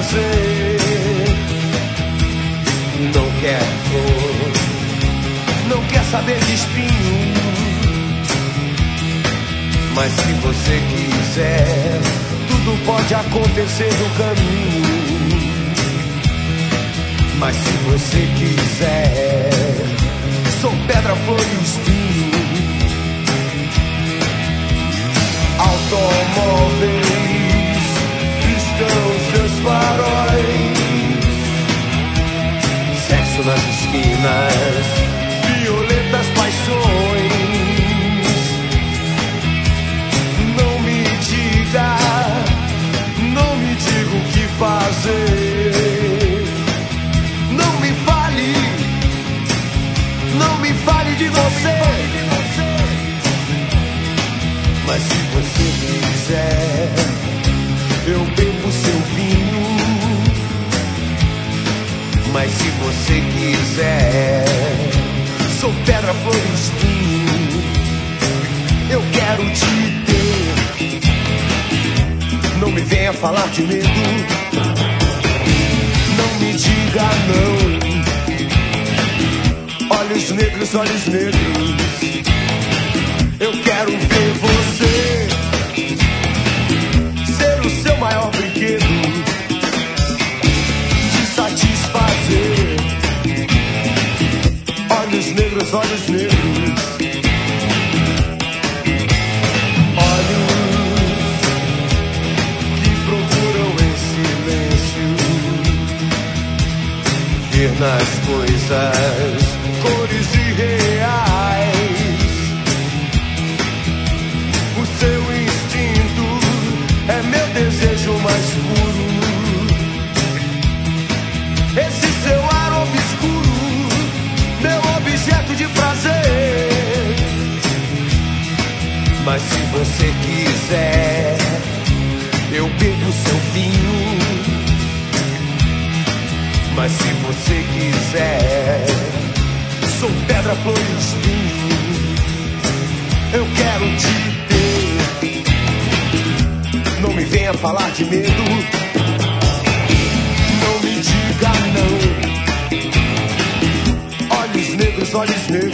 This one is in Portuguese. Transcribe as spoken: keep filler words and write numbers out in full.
fazer. Não quer flor, não quer saber de espinho. Mas se você quiser, tudo pode acontecer no caminho. Mas se você quiser, sou pedra, flor e espinho. Automóveis piscam seus faróis, sexo nas esquinas, violentas paixões. Não me diga, não me diga o que fazer. Não me fale, não me fale de você. Mas se você quiser, eu bebo seu vinho. Mas se você quiser, sou pedra, flor e espinho. Eu quero te ter. Não me venha falar de medo. Não me diga não. Olhos negros, olhos negros. Eu quero ver você ser o seu maior brinquedo, te satisfazer. Olhos negros, olhos negros. Olhos que procuram em silêncio ver nas coisas cores irreais. Seu instinto é meu desejo mais puro. Esse seu ar obscuro, meu objeto de prazer. Mas se você quiser, eu bebo seu vinho. Mas se você quiser, sou pedra, flor e espinho. Eu quero te Não me venha falar de medo. Não me diga não. Olhos negros, olhos negros.